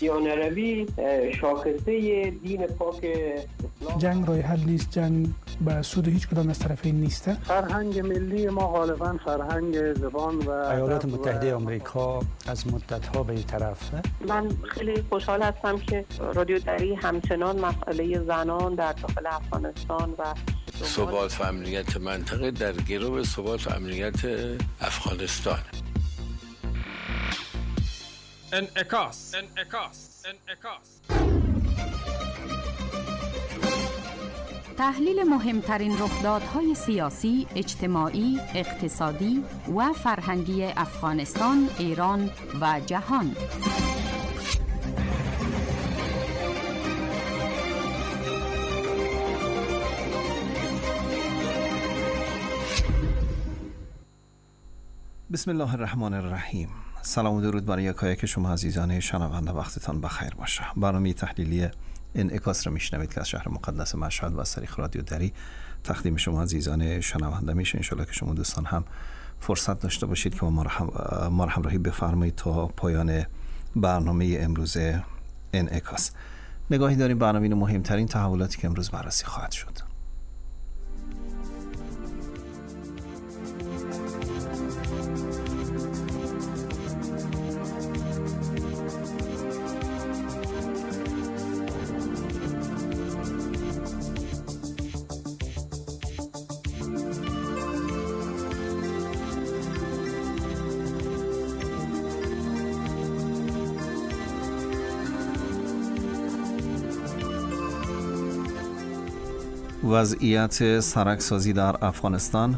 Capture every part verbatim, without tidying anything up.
مسیحانه شاخصه دین پاک اسلام. جنگ راه حل نیست، جنگ به سود هیچ کدام از طرفین نیست. فرهنگ ملی ما غالبا فرهنگ زبان و ایالات متحده آمریکا از مدت‌ها به این طرفه. من خیلی خوشحال هستم که رادیو دری همچنان مسئله زنان در داخل افغانستان و ثبات و امنیت منطقه در گرو ثبات و امنیت افغانستان. انعکاس انعکاس انعکاس تحلیل مهمترین رخدادهای سیاسی، اجتماعی، اقتصادی و فرهنگی افغانستان، ایران و جهان. بسم الله الرحمن الرحیم. سلام و درود برای یکایک شما عزیزان شنونده، وقتتان بخیر باشه. برنامه تحلیلی انعکاس را میشنوید که از شهر مقدس مشهد و از طریق رادیو دری تقدیم شما عزیزان شنونده میشه. انشالله که شما دوستان هم فرصت داشته باشید که ما را همراهی بفرمایید تا پایان برنامه امروز انعکاس. نگاهی داریم برنامه مهمترین تحولاتی که امروز بررسی خواهد شد. وضعیت سرکسازی در افغانستان،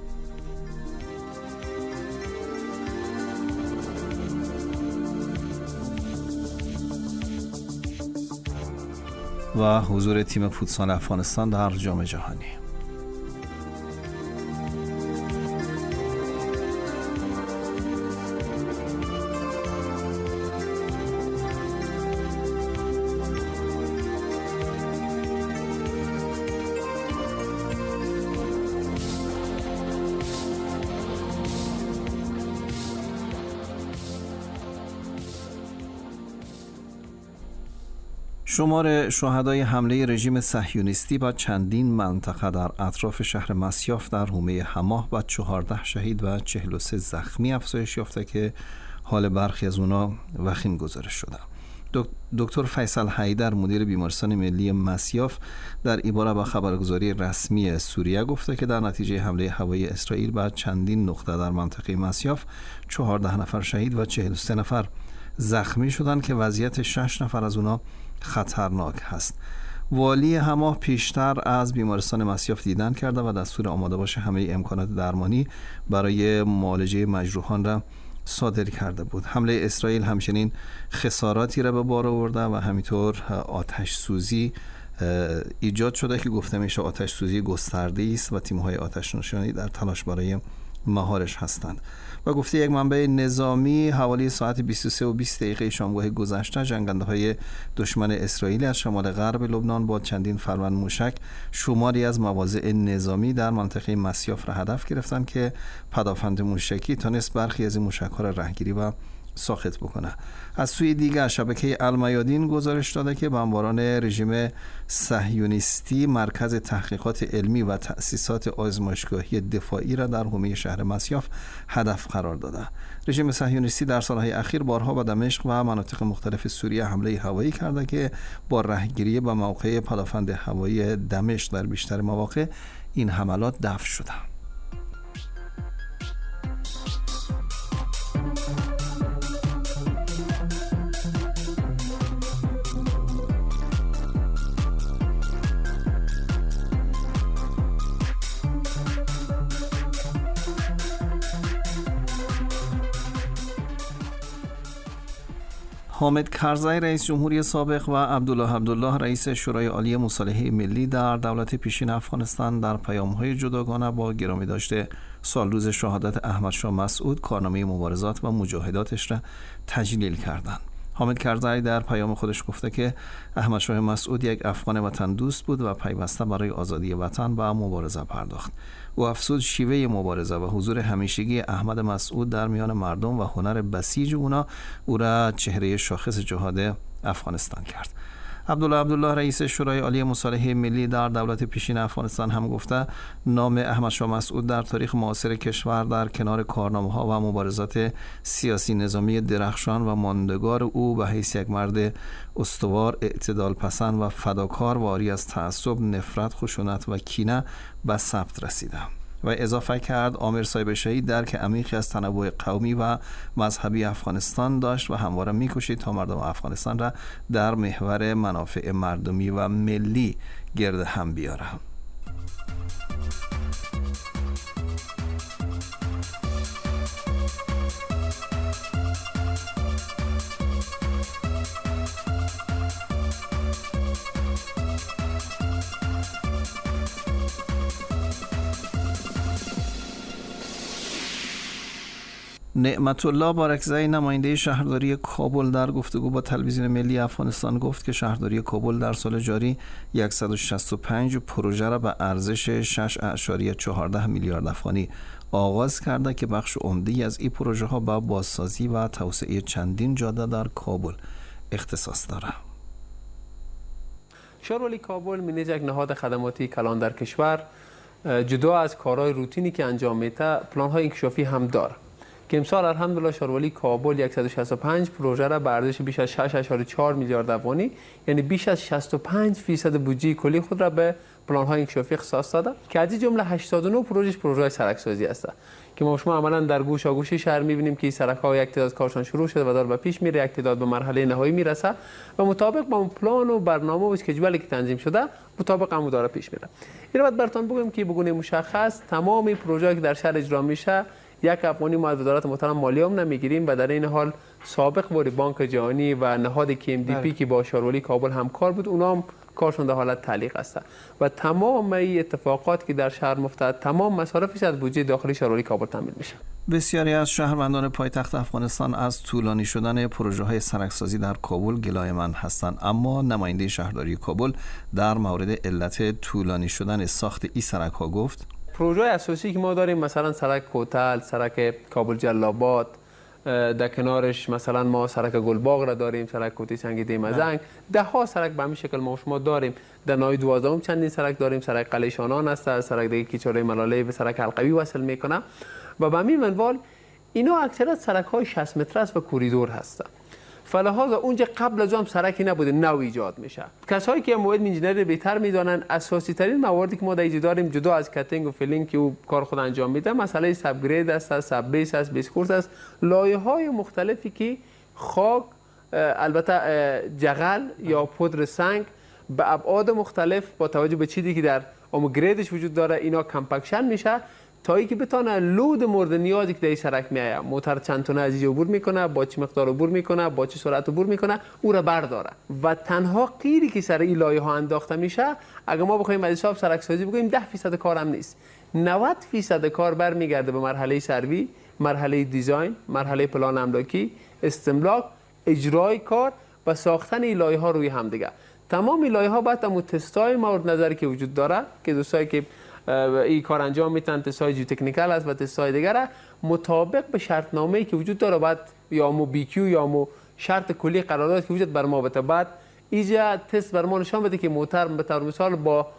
و حضور تیم فوتسال افغانستان در جام جهانی. شمار شهدای حمله رژیم صهیونیستی به چندین منطقه در اطراف شهر مسیاف در حومه حماه با چهارده شهید و چهل و سه زخمی افزایش یافته که حال برخی از اونا وخیم گزارش شده. دکتر فیصل حیدر مدیر بیمارستان ملی مسیاف در عبارت با خبرگزاری رسمی سوریه گفته که در نتیجه حمله هوایی اسرائیل به چندین نقطه در منطقه مسیاف چهارده نفر شهید و چهل و سه نفر زخمی شدند که وضعیت شش نفر از اونا خطرناک هست. والی حماه پیشتر از بیمارستان مسیاف دیدن کرده و دستور آماده باش همه امکانات درمانی برای معالجه مجروحان را صادر کرده بود. حمله اسرائیل همچنین خساراتی را به بار آورده و همینطور آتش سوزی ایجاد شده که گفته میشه آتش سوزی گسترده است و تیم‌های آتش نشانی در تلاش برای مهارش هستند. و گفته یک منبع نظامی حوالی ساعت بیست و سه و بیست دقیقه شامگاه گذشته جنگنده‌های دشمن اسرائیلی از شمال غرب لبنان با چندین فروند موشک شماری از مواضع نظامی در منطقه مسیاف را هدف گرفتند که پدافند موشکی تانست برخی از این موشک‌ها را رهگیری و ساخت بکنه. از سوی دیگر شبکه المیادین گزارش داده که بمباران رژیم صهیونیستی مرکز تحقیقات علمی و تأسیسات آزمایشگاهی دفاعی را در حومه شهر مسیاف هدف قرار داده. رژیم صهیونیستی در سالهای اخیر بارها به دمشق و مناطق مختلف سوریه حمله هوایی کرده که با رهگیری به موقع پدافند هوایی دمشق در بیشتر مواقع این حملات دفع شده. حامد کرزی رئیس جمهوری سابق و عبدالله عبدالله رئیس شورای عالی مصالحه ملی در دولت پیشین افغانستان در پیام‌های جداگانه با گرامی داشته سالروز شهادت احمد شاه مسعود کارنامه مبارزات و مجاهداتش را تجلیل کردند. حامد کرزی در پیام خودش گفته که احمد شاه مسعود یک افغان وطن دوست بود و پیوسته برای آزادی وطن به مبارزه پرداخت. او افزود شیوه مبارزه و حضور همیشگی احمد مسعود در میان مردم و هنر بسیج اونا او را چهره شاخص جهاد افغانستان کرد. عبدالله عبدالله رئیس شورای عالی مصالحه ملی در دولت پیشین افغانستان هم گفته نام احمد شاه مسعود در تاریخ معاصر کشور در کنار کارنامه‌ها و مبارزات سیاسی نظامی درخشان و ماندگار او به حیث یک مرد استوار، اعتدال پسند و فداکار واری از تعصب، نفرت، خشونت و کینه به ثبت رسیده و اضافه کرد عامر صاحب شهید درک عمیقی از تنوع قومی و مذهبی افغانستان داشت و همواره می‌کوشید تا مردم افغانستان را در محور منافع مردمی و ملی گرد هم بیارند. نعمت الله بارکزئی نماینده شهرداری کابل در گفتگو با تلویزیون ملی افغانستان گفت که شهرداری کابل در سال جاری صد و شصت و پنج پروژه را به ارزش شش ممیز چهارده میلیارد افغانی آغاز کرده که بخش عمده‌ای از این پروژه ها به بازسازی و توسعه چندین جاده در کابل اختصاص دارد. شهرداری کابل منیز یک نهاد خدماتی کلان در کشور جدا از کارهای روتینی که انجام میده پلان‌های انکشافی هم داره که امسال الحمدلله شهرداری کابل صد و شصت و پنج پروژه را به ارزش بیش از شش و چهار میلیارد افغانی یعنی بیش از شصت و پنج درصد بودجه کلی خود را به پلان‌های انکشافی اختصاص داده که از این جمله هشتاد و نه پروژه پروژه سرک‌سازی است که ما شما عملاً در گوشاگوش شهر می‌بینیم که این سرک‌ها یک تعداد کارشان شروع شده و داره به پیش میره، یک تعداد به مرحله نهایی میرسه و مطابق با اون پلان و برنامه و اسکیجولی که تنظیم شده مطابق هم داره پیش میره. این رو براتون بگم که بگونه مشخص تمام پروژه‌ای که در شهر اجرا میشه یک افغانی ما از وزارت محترم مالیه هم نمیگیریم و در این حال سابق باری بانک جهانی و نهاد کی ام دی پی که با شهرداری کابل همکار بود اونا هم کارشون در حالت تعلیق است و تمام این اتفاقات که در شهر مفتد تمام مصارفش از بودجه داخلی شهرداری کابل تامین میشه. بسیاری از شهروندان پایتخت افغانستان از طولانی شدن پروژه‌های سرک‌سازی در کابل گلایه‌مند هستند، اما نماینده شهرداری کابل در مورد علت طولانی شدن ساخت این سرک‌ها گفت پروژه اساسی که ما داریم مثلا سرک کوتل، سرک کابل جلال‌آباد، در کنارش مثلا ما سرک گلباغ را داریم، سرک کوتی سنگ دیمزنگ، ده ها سرک به همین شکل ما شما داریم. در ناحیه دوازدهم چندین سرک داریم، سرک قلعه شانان است، سرک دیگه که چاره ملاله به سرک حلقوی وصل میکنه و به همین منوال اینا اکثرا سرک های شصت متر است و کوریدور هستند. فلهذا اونجا قبل از هم سرکی نبوده، نو ایجاد میشه. کسایی که مواد انجینری بهتر میدونن اساسی ترین مواردی که ما در اینجا داریم جدا از کاتینگ و فیلینگ که او کار خود انجام میده مسئله ساب گرید است، ساب بیس است، بیس کورس است، لایه های مختلفی که خاک البته جغل یا پودر سنگ به ابعاد مختلف با توجه به چیزی که در ام گریدش وجود داره اینا کمپکشن میشه تا اینکه بتونه لود مورد نیازی که در این سرک میایه موتر چند تونه از اینجا عبور میکنه، با چه مقدار عبور میکنه، با چه سرعت عبور میکنه، او را برداره و تنها قیری که سر این لایه ها انداخته میشه اگه ما بخوایم از حساب سرک سازی بگیم ده درصد کار هم نیست. نود درصد کار برمیگرده به مرحله سروی، مرحله دیزاین، مرحله پلان املاکی، استملاک، اجرای کار و ساختن این لایه ها روی هم دیگه. تمام این لایه ها باید هم تستای مورد نظری که وجود داره که دوستایی که این کار انجام میتن تستای جیو تکنیکال است و تستای دیگر مطابق به شرطنامه‌ای که وجود داره بعد یا مو بی کیو یا مو شرط کلی قرارداد که وجود بر ما بده بعد اینجا تست بر ما نشان بده که موتر به طور مثال با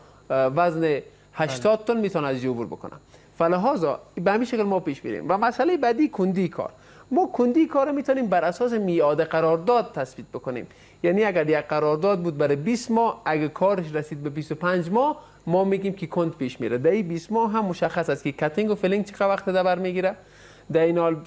وزن هشتاد تن میتونه از عبور بکنه. فلهذا به همین شکل ما پیش میریم. و مسئله بعدی کندی کار. ما کندی کار رو میتونیم بر اساس میعاد قرارداد تثبیت بکنیم. یعنی اگر یک قرارداد بود برای بیست ماه اگه کارش رسید به بیست و پنج ماه ما میگیم که کند پیش میره. در این بیست ماه هم مشخص است که کاتینگ و فیلینگ چقدر وقت در بر میگیره. در این حال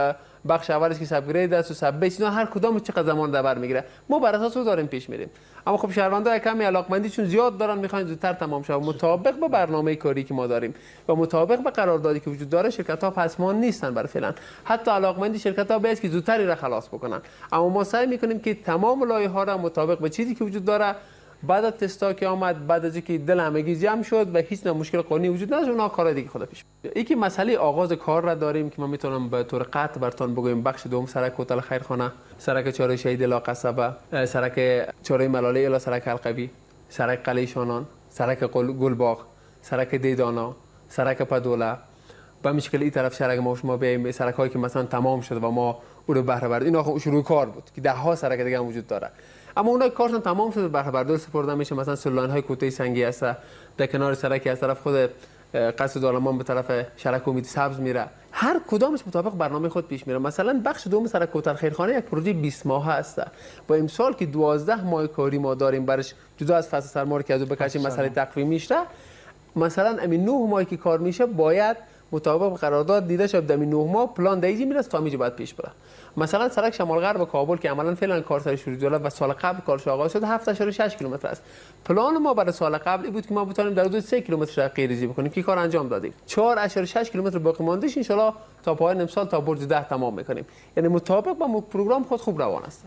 بخش اولش که ساب گرید است و ساب بیس اینا هر کدام چقدر زمان در بر میگیره. ما بر اساس او داریم پیش میریم. اما خب شهروندان کمی علاقمندیشون زیاد دارن میخواین زودتر تمام شه مطابق با برنامه کاری که ما داریم و مطابق با قراردادی که وجود داره شرکت ها پسمان نیستن برای فعلا. حتی علاقمندی شرکت ها باید که زودتری را خلاص بکنن. اما ما سعی میکنیم که تمام لایه ها را مطابق به چیزی که وجود داره بعد از تستا که آمد بعد از اینکه دل همگی جمع شد و هیچ مشکل قانونی وجود نداشت اونا کار دیگه خود پیش. یکی مسئله آغاز کار را داریم که ما میتونم به طور قطع براتون بگم. بخش دوم سرک هتل خیرخانه، سرک چاره شهید الی قصبه، سرک چاره ملاله الی سرک حلقوی، سرک قلعه شانان، سرک گلباغ، سرک دیدانا، سرک پدوله. به همین شکل این طرف شهر ما شما بیایم سرکایی که مثلا تمام شده و ما او رو بهره بردیم اینا شروع کار بود که ده ها سرک دیگه هم وجود داره. اما اونها کارشون تمام شده بهره برداری سپرده میشه. مثلا سلولان های کوته سنگی هست در کنار سرک از طرف خود قصر دارالمان به طرف شرک امید سبز میره، هر کدامش مطابق برنامه خود پیش میره. مثلا بخش دوم سرک کوتل خیرخانه یک پروژه بیست ماهه است و امسال که دوازده ماه کاری ما داریم برش، جدا از فصل سرما که ازو بکشیم مسئله تقویمی میشه، مثلا امین نه ماهی که کار میشه باید مطابق قرارداد دیده شد در نه ماه پلان دیجی میرسه تا میجه باید پیش بره. مثلا سرک شمال غرب کابل که عملا فعلا کار سر شروع شده و سال قبل کارش آغاز شده هفت اشاری شش کیلومتر است. پلان ما برای سال قبل بود که ما بتونیم در حدود سه کیلومتر غیرریزی بکنیم که کار انجام دادیم. چهار اشاری شش کیلومتر باقی ماندهش ان شاء الله تا پایان امسال تا برج ده تمام میکنیم. یعنی مطابق با پروگرام خود خوب روان است.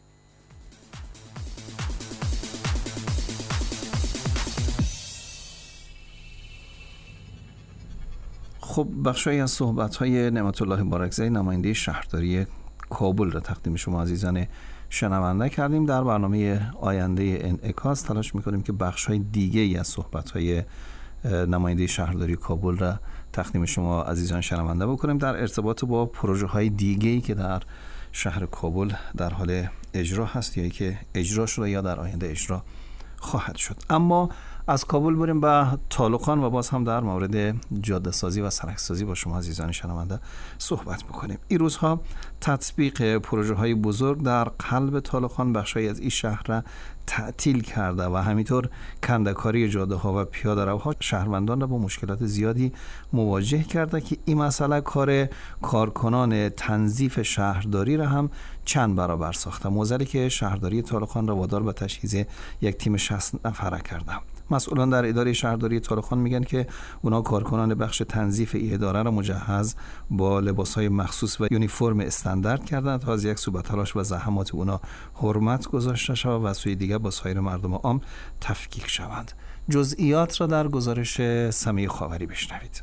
خب بخشی از صحبت‌های نعمت الله بارکزئی نماینده شهرداری کابل را تقدیم شما عزیزان شنونده کردیم. در برنامه آینده انعکاس تلاش می‌کنیم که بخش‌های دیگه‌ای از صحبت‌های نماینده شهرداری کابل را تقدیم شما عزیزان شنونده بکنیم در ارتباط با پروژه‌های دیگه‌ای که در شهر کابل در حال اجرا هست یا که اجرا شده یا در آینده اجرا خواهد شد. اما از کابل بریم به طالقان و باز هم در مورد جاده سازی و سرک سازی با شما عزیزان شنونده صحبت بکنیم. این روزها تطبیق پروژه های بزرگ در قلب طالقان بخشی از این شهر را تعطیل کرده و همینطور کنده‌کاری جاده ها و پیاده روها شهروندان را با مشکلات زیادی مواجه کرده که این مسئله کار کارکنان تنظیف شهرداری را هم چند برابر ساخته. موزلی که شهرداری طالقان را وادار به تجهیز یک تیم شصت نفره کرده. مسئولان در اداره شهرداری طالقان میگن که اونا کارکنان بخش تنظیف این اداره را مجهز با لباسهای مخصوص و یونیفرم استاندارد کردند تا از یک سو به تلاش و زحمات اونا حرمت گذاشته شود و سوی دیگر با سایر مردم عام تفکیک شوند. جزئیات را در گزارش سمیع خاوری بشنوید.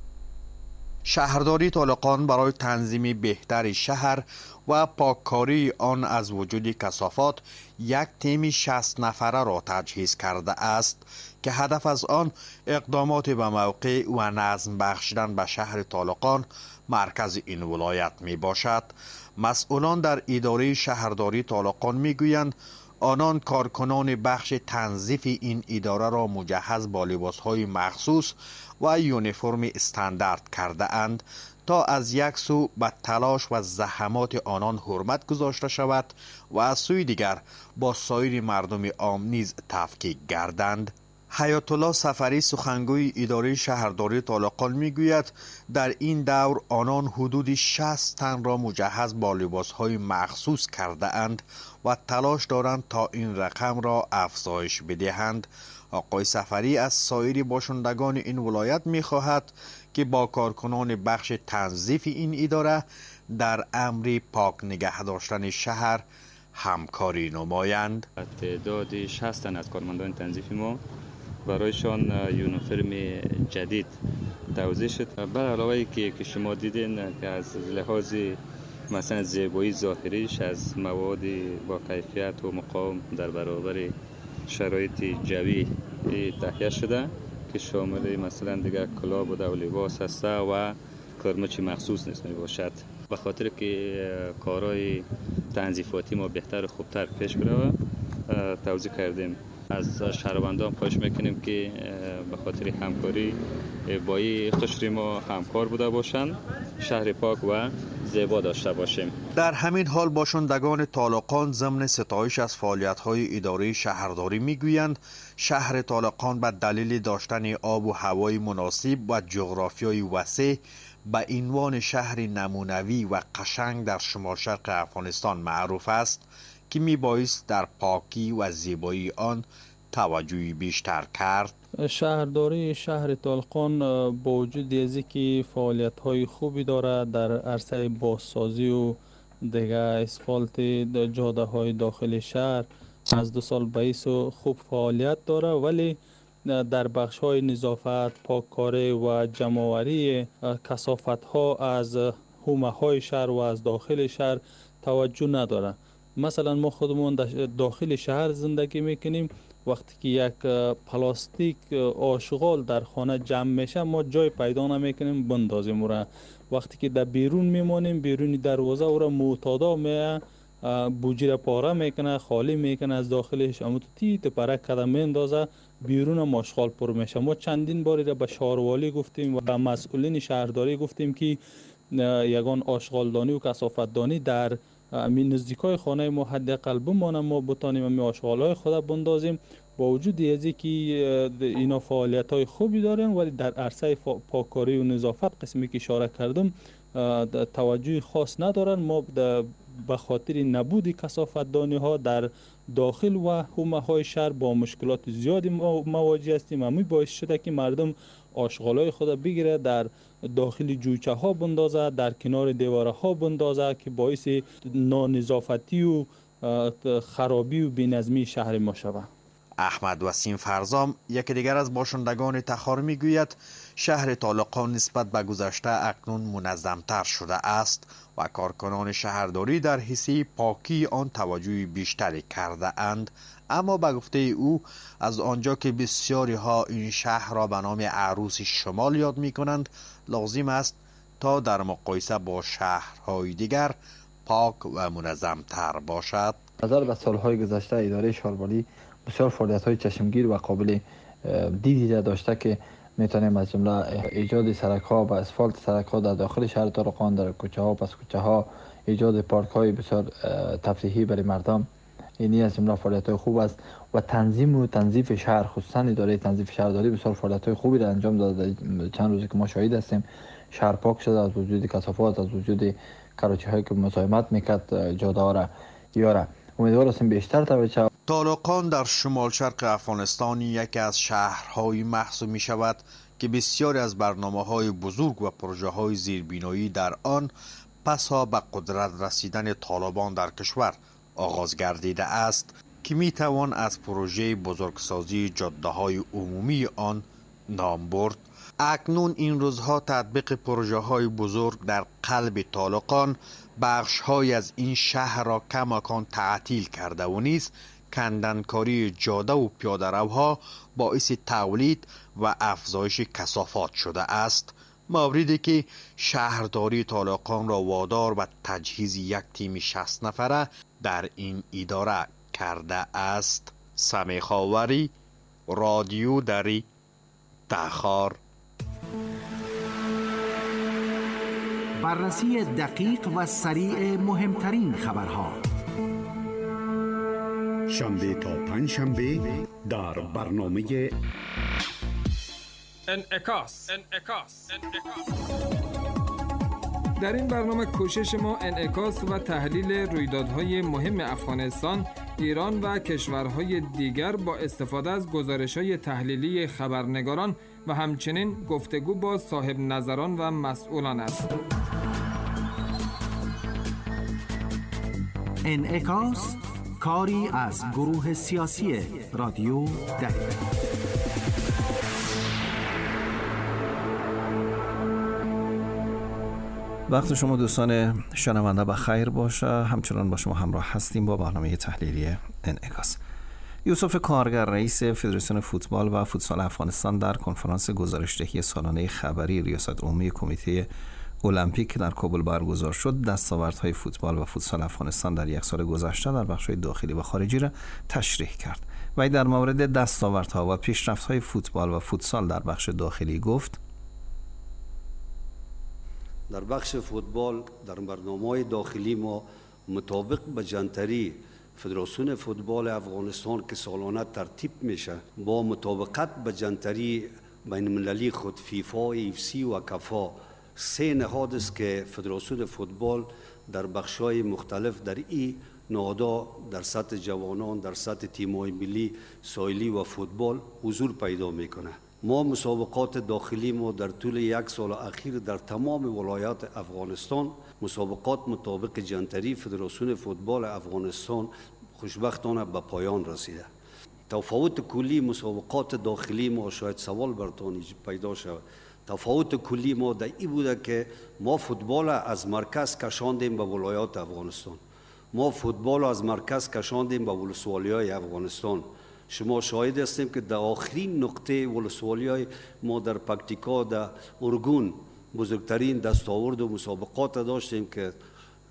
شهرداری طالقان برای تنظیم بهتر شهر و پاککاری آن از وجود کثافات یک تیم شصت نفره را تجهیز کرده است که هدف از آن اقدامات به موقع و نظم بخشیدن به شهر طالقان مرکز این ولایت می باشد. مسئولان در اداره شهرداری طالقان می گویند آنان کارکنان بخش تنظیف این اداره را مجهز با لباسهای مخصوص و یونیفرم استاندارد کرده اند تا از یک سو به تلاش و زحمات آنان حرمت گذاشته شود و از سوی دیگر با سایر مردم عام نیز تفکیک گردند. حیات الله سفری سخنگوی اداره شهرداری طالقان میگوید در این دور آنان حدود شصت تن را مجهز با لباسهای مخصوص کرده اند و تلاش دارند تا این رقم را افزایش بدهند. آقای سفری از سایر باشندگان این ولایت میخواهد که با کارکنان بخش تنظیف این اداره در امر پاک نگه داشتن شهر همکاری نمایند. تعداد شصت تن از کارمندان تنظیف ما برایشان یونیفرم جدید توزیع شد. بر علاوه که که شما دیدین که از لحاظ مثلا زیبایی ظاهریش از مواد با کیفیت و مقاوم در برابر شرایط جوی تهیه شده که شامل مثلا دیگر کلاه بوده و لباس هسته و کرمچ مخصوص نیست می باشد. به خاطر که کارهای تنظیفاتی ما بهتر و خوبتر پیش بره توزیع کردیم. از شهروندان خواهش میکنیم که به خاطر همکاری با این قشر ما همکار بوده باشند، شهر پاک و زیبا داشته باشیم. در همین حال باشندگان طالقان ضمن ستایش از فعالیت‌های اداره شهرداری میگویند شهر طالقان به دلیل داشتن آب و هوای مناسب و جغرافیای وسیع به عنوان شهر نمونوی و قشنگ در شمال شرق افغانستان معروف است که می بایست در پاکی و زیبایی آن توجهی بیشتر کرد. شهرداری شهر طالقان با وجود از اینکه فعالیت‌های خوبی دارد در عرصه بازسازی و دیگه اسفالت جاده‌های داخل شهر از دو سال بیست خوب فعالیت داره، ولی در بخش‌های نظافت، پاککاری و جمع‌آوری کثافت‌ها از حومه‌های شهر و از داخل شهر توجه نداره. مثلا ما خودمون داخل شهر زندگی میکنیم، وقتی که یک پلاستیک آشغال در خانه جمع میشه ما جای پیدا نمیکنیم بندازیم او را. وقتی که در بیرون میمانیم بیرون دروازه او را معتادا می بوجی را پاره میکنه، خالی میکنه از داخلش، اما تو تیت پرک قدم میندازه بیرون ماشغال پر میشه. ما چندین باری را به شهروالی گفتیم و به مسئولین شهرداری گفتیم که یگان آشغالدانی و کثافتدانی در امین نزدیکای خانه ما حداقل بمانه، ما بتانیم امی آشغالای خود بندازیم. با وجود ازی که اینا فعالیت های خوبی دارن ولی در عرصه پاککاری و نظافت قسمی که اشاره کردم توجه خاص ندارن. ما به خاطر نبود کثافتدانی ها در داخل و حومه های شهر با مشکلات زیادی مواجه هستیم. همین باعث شده که مردم آشغالای خود بگیره در داخل جویچه ها بندازه، در کنار دیواره ها بندازه که باعث نانظافتی و خرابی و بی‌نظمی شهر ما شود. احمد وسیم فرزام یکی دیگر از باشندگان تخار میگوید شهر طالقان نسبت به گذشته اکنون منظمتر شده است و کارکنان شهرداری در حیث پاکی آن توجه بیشتری کرده اند، اما به گفته او از آنجا که بسیاری ها این شهر را به نام عروس شمال یاد می کنند، لازم است تا در مقایسه با شهرهای دیگر پاک و منظمتر باشد. نظر به سالهای گذشته اداره شهربانی بسیار فعالیت‌های چشمگیر و قابل دیدی داشته که میتونیم از جمله ایجاد سرک‌ها و اسفالت سرک‌ها در داخل شهر طالقان، در کوچه‌ها پس کوچه‌ها، ایجاد پارک‌های بسیار تفریحی برای مردم، اینی از جمله فعالیت‌های خوب است و تنظیم و تنظیف شهر، خصوصا اداره تنظیف شهرداری بسیار فعالیت‌های خوبی را انجام داده. چند روزی که ما شاهد هستیم شهر پاک شده، از وجود کثافات، از وجود کراچی‌هایی که مزاحمت میکرد جاده‌ها را یاره. امیدوار هستیم بیشتر توجه. طالقان در شمال شرق افغانستان یکی از شهرهای محسوب می شود که بسیاری از برنامه‌های بزرگ و پروژه‌های زیربنایی در آن پسا به قدرت رسیدن طالبان در کشور آغاز گردیده است که می توان از پروژه بزرگسازی جاده‌های عمومی آن نام برد. اکنون این روزها تطبیق پروژه‌های بزرگ در قلب طالقان بخش‌های از این شهر را کماکان تعطیل کرده و نیز کندنکاری جاده و پیاده‌روها باعث تولید و افزایش کثافات شده است، موردی که شهرداری طالقان را وادار به تجهیز یک تیم شصت نفره در این اداره کرده است. سمی خاوری، رادیو دری، تخار. بررسی دقیق و سریع مهمترین خبرها شنبه تا پنج شنبه در برنامه انعکاس. انعکاس. در این برنامه کوشش ما انعکاس و تحلیل رویدادهای مهم افغانستان، ایران و کشورهای دیگر با استفاده از گزارش‌های تحلیلی خبرنگاران و همچنین گفتگو با صاحب نظران و مسئولان است. انعکاس کاری از گروه سیاسی رادیو دری. وقت شما دوستان شنونده بخیر باشه. همچنان با شما همراه هستیم با برنامه تحلیلی انعکاس. یوسف کارگر رئیس فدراسیون فوتبال و فوتسال افغانستان در کنفرانس گزارشدهی سالانه خبری ریاست عمومی کمیته المپیک در کابل برگزار شد، دستاوردهای فوتبال و فوتسال افغانستان در یک سال گذشته در بخش‌های داخلی و خارجی را تشریح کرد. و در مورد دستاوردها و پیشرفت‌های فوتبال و فوتسال در بخش داخلی گفت: در بخش فوتبال در برنامه‌های داخلی ما مطابق به جنتری فدراسیون فوتبال افغانستان که سالانه ترتیب میشه، با مطابقت به جنتری بین المللی خود فیفا، ایف سی و کفا، سه نهاد است که فدراسیون فوتبال در بخش‌های مختلف در این نهادها در سطح جوانان، در سطح تیم‌های ملی، ساحلی و فوتبال حضور پیدا میکنه. ما مسابقات داخلی ما در طول یک سال اخیر در تمام ولایات افغانستان مسابقات مطابق جنتری فدراسیون فوتبال افغانستان خوشبختانه به پایان رسیده. تفاوت کلی مسابقات داخلی ما، شاید سوال براتون پیدا شود، تفاوت کلی ما در این بوده که ما فوتبال از مرکز کشاندیم به ولایات افغانستان، ما فوتبال از مرکز کشاندیم به ولسوالی‌های افغانستان. شما شاهد هستیم که در آخرین نقطه ولسوالی‌های ما در پکتیکا، در ارگون بزرگترین دستاورد و مسابقات داشتیم که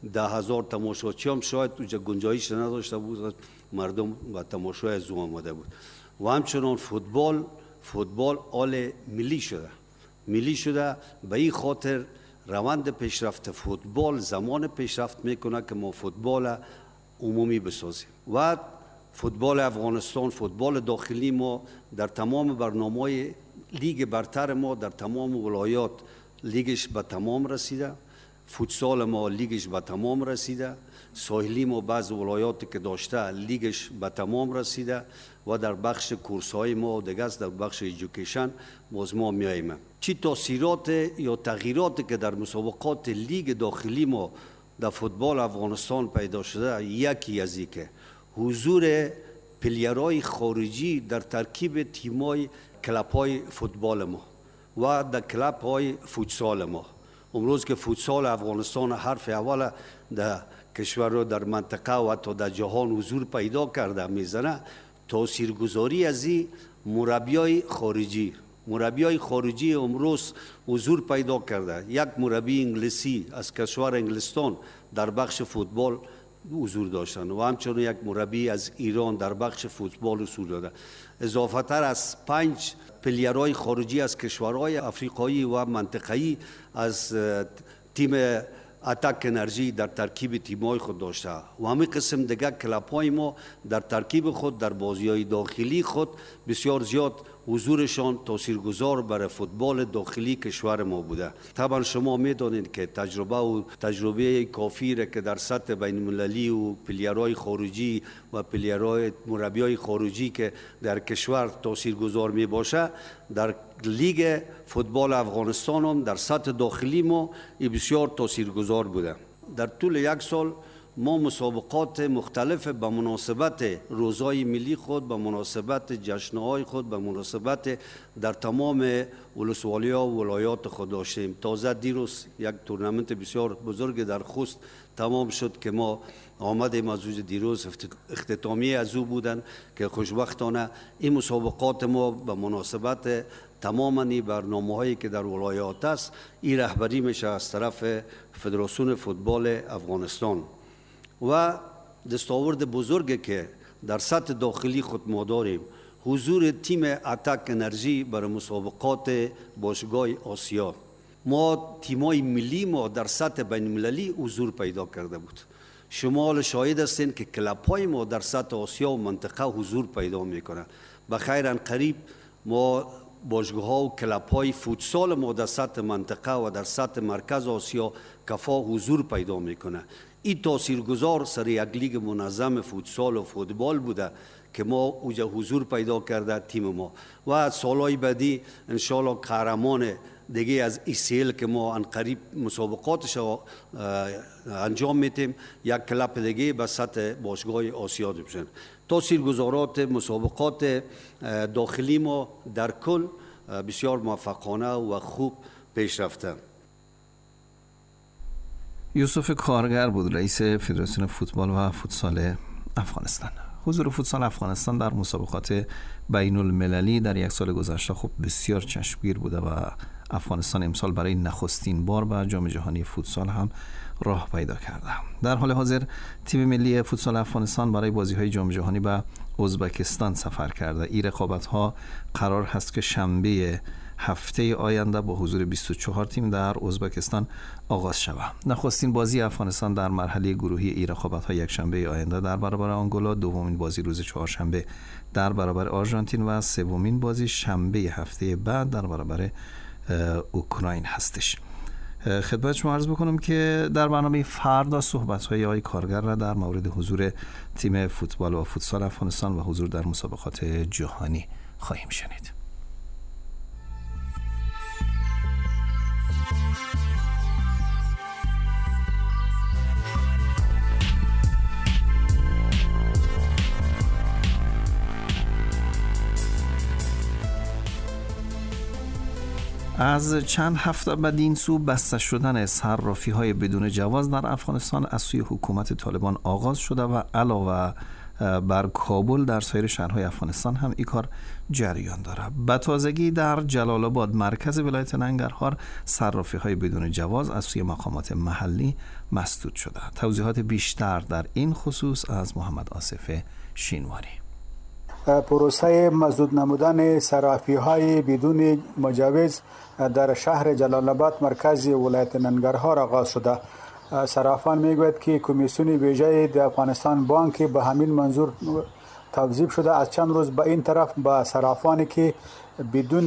ده هزار تماشاچی هم شاید اونجا گنجایش نداشته بود، مردم و تماشای از او آمده بود. و همچنان فوتبال فوتبال آل ملی شده ملی شده به این خاطر روند پیشرفت فوتبال زمان پیشرفت میکنه که ما فوتبال عمومی بسازیم. و فوتبال افغانستان، فوتبال داخلی ما در تمام برنامه‌های لیگ برتر ما در تمام ولایات لیگش به تمام رسیده. فوتسال ما لیگش به تمام رسیده. ساحلی ما بعض ولایاتی که داشته لیگش به تمام رسیده. و در بخش کورس‌های ما و دیگه در بخش ایژوکیشن باز ما میاییم. چی تاثیرات یا تغییراتی که در مسابقات لیگ داخلی ما در فوتبال افغانستان پیدا شده، یکی از این که حضور پلیرهای خارجی در ترکیب تیمای کلب‌های فوتبال ما و در کلب‌های فوتسال ما. امروز که فوتسال افغانستان حرف اول در کشور رو در منطقه و حتی در جهان حضور پیدا کرده میزنه، تاثیرگذاری از این مربیای خارجی مربیای خارجی امروز حضور پیدا کرده. یک مربی انگلیسی از کشور انگلستان در بخش فوتبال حضور داشتن و همچنین یک مربی از ایران در بخش فوتبال حضور داده. اضافه تر از پنج پلیرهای خارجی از کشورهای افریقایی و منطقه‌ای از تیم اتاک انرژی در ترکیب تیم‌های خود داشته و همین قسم دیگر کلب‌های ما در ترکیب خود در بازی‌های داخلی خود بسیار زیاد حضورشان تاثیرگذار برای فوتبال داخلی کشور ما بوده. طبعا شما میدونید که تجربه و تجربه کافی را که در سطح بین‌المللی و پلیرهای خارجی و پلیرهای مربیای خارجی که در کشور تاثیرگذار می باشه، در لیگ فوتبال افغانستان هم در سطح داخلی ما بسیار تاثیرگذار بوده. در طول یک سال ما مسابقات مختلف به مناسبت روزهای ملی خود، به مناسبت جشنهای خود، به مناسبت در تمام ولسوالی‌ها و ولایات خود داشتیم. تازه دیروز یک تورنمنت بسیار بزرگ در خوست تمام شد که ما آمدیم از روز دیروز اختتامیه از او بودن که خوشبختانه این مسابقات ما به مناسبت تمامی برنامه‌هایی که در ولایات است این رهبری میشه از طرف فدراسیون فوتبال افغانستان. و دستاورد بزرگی که در سطح داخلی خود ما داریم حضور تیم اتاک انرژی برای مسابقات باشگاه آسیا. ما تیمای ملی ما در سطح بین المللی حضور پیدا کرده بود. شمال شاهد هستین که کلب‌های ما در سطح آسیا و منطقه حضور پیدا میکنه. بخیر ان قریب ما باشگاه‌ها و کلب‌های فوتسال ما در سطح منطقه و در سطح مرکز آسیا کفا حضور پیدا میکنه. این تاثیرگذار سر یک لیگ منظم فوتسال و فوتبال بوده که ما اوجا حضور پیدا کرده تیم ما و سالهای بعدی انشالله قهرمان دیگه از ایسیل که ما ان قریب مسابقاتش انجام میتیم یک کلب دیگه به سطح باشگاه آسیا بشن. تاثیرگذارات مسابقات داخلی ما در کل بسیار موفقانه و خوب پیش رفته. یوسف کارگر بود رئیس فدراسیون فوتبال و فوتسال افغانستان. حضور فوتسال افغانستان در مسابقات بین المللی در یک سال گذشته خب بسیار چشمگیر بوده و افغانستان امسال برای نخستین بار به جام جهانی فوتسال هم راه پیدا کرده. در حال حاضر تیم ملی فوتسال افغانستان برای بازی‌های جام جهانی به ازبکستان سفر کرده. این رقابت‌ها قرار هست که شنبه هفته آینده با حضور بیست و چهار تیم در ازبکستان آغاز شود. نخستین بازی افغانستان در مرحله گروهی این رقابت‌ها یک شنبه آینده در برابر آنگولا، دومین بازی روز چهارشنبه در برابر آرژانتین و سومین بازی شنبه هفته بعد در برابر اوکراین هستش. خدمت شما عرض بکنم که در برنامه فردا صحبت‌های آقای کارگر را در مورد حضور تیم فوتبال و فوتسال افغانستان و حضور در مسابقات جهانی خواهیم شنید. از چند هفته بدین سو بسته شدن صرافی‌های بدون جواز در افغانستان از سوی حکومت طالبان آغاز شده و علاوه بر کابل در سایر شهرهای افغانستان هم این کار جریان داره. به تازگی در جلال آباد مرکز ولایت ننگرهار صرافی‌های بدون جواز از سوی مقامات محلی مسدود شده. توضیحات بیشتر در این خصوص از محمد آصف شینواری. پروسه مسدود نمودن صرافی‌های بدون مجوز در شهر جلال آباد مرکز ولایت ننگرهار آغاز شده. صرافان میگوید که کمیسیون ویژه د افغانستان بانک به همین منظور توظیف شده از چند روز به این طرف با صرافانی که بدون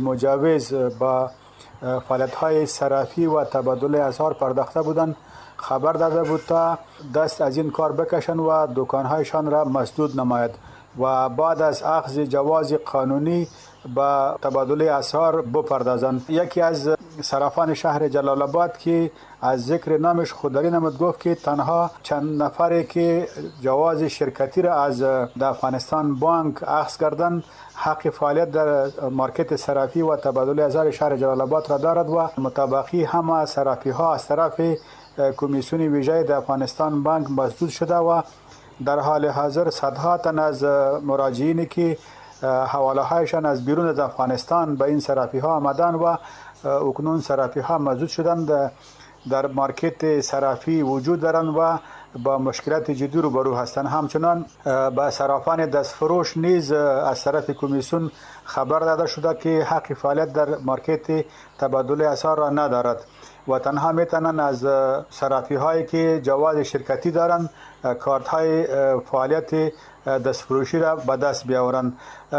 مجوز با فعالیت‌های صرافی و تبادل اسعار پرداخته بودند خبر داده بود تا دست از این کار بکشند و دکان‌هایشان را مسدود نماید و بعد از اخذ جواز قانونی با تبادل اسعار بپردازند. یکی از صرافان شهر جلال آباد که از ذکر نامش خودداری نمود گفت که تنها چند نفری که جواز شرکتی را از افغانستان بانک اخذ کردند حق فعالیت در مارکت صرافی و تبادل اسعار شهر جلال آباد را دارد و مطابقی همه صرافی ها از طرف کمیسیون ویژه د افغانستان بانک مسدود شده و در حال حاضر صدها تن از مراجعینی که حواله هایشان از بیرون از افغانستان به این صرافی ها آمدن و اکنون صرافی ها مسدود شدند در مارکت صرافی وجود دارند و با مشکلات جدی روبرو هستند. همچنان با صرافان دستفروش نیز از طرف کمیسیون خبر داده شده که حق فعالیت در مارکت تبادل اسعار را ندارد و تنها میتونن از صرافی هایی که جواز شرکتی دارند کارت های فعالیت دستفروشی را به دست بیاورند.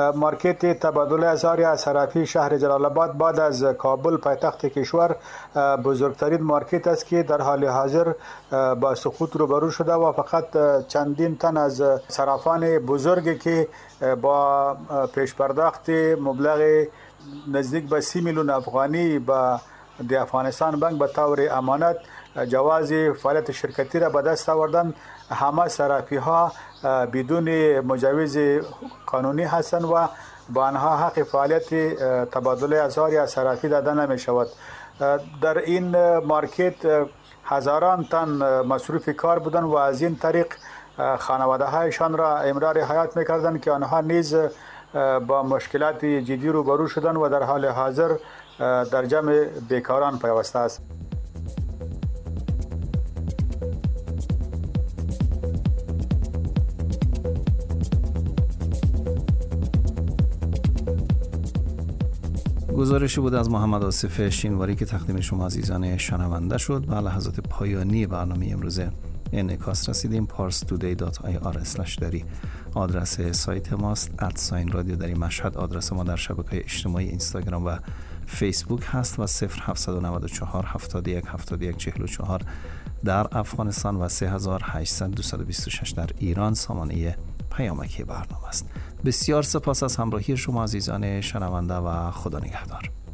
مارکت تبادل اسعار از صرافی شهر جلال آباد بعد از کابل پایتخت کشور بزرگترین مارکت است که در حال حاضر با سقوط روبرو شده و فقط چندین تن از صرافان بزرگی که با پیش پرداخت مبلغ نزدیک به سی میلیون افغانی با د افغانستان بانک به طور امانت جواز فعالیت شرکتی را به دست آوردن. همه صرافی ها بدون مجوز قانونی هستند و با آنها حق فعالیت تبادل اسعار یا صرافی داده نمی شود. در این مارکت هزاران تن مصروف کار بودند و از این طریق خانواده هایشان را امرار حیات میکردند که آنها نیز با مشکلات جدی روبرو شدند و در حال حاضر در جمع بیکاران پیوسته است. گزارشی بود از محمد آصف شینواری که تقدیم شما عزیزان شنونده شد. به لحظات پایانی برنامه امروز انعکاس رسیدیم. پارس تودی دات آی آر اسلش دری آدرس سایت ماست. ادساین رادیو دری مشهد آدرس ما در شبکه‌های اجتماعی اینستاگرام و فیسبوک هست و صفر هفت نه چهار هفتاد و یک هفتاد و یک چهل و چهار در افغانستان و سه هزار و هشتصد دویست و بیست و شش در ایران سامانه پیامکی برنامه است. بسیار سپاس از همراهی شما عزیزان شنونده و خدا نگهدار.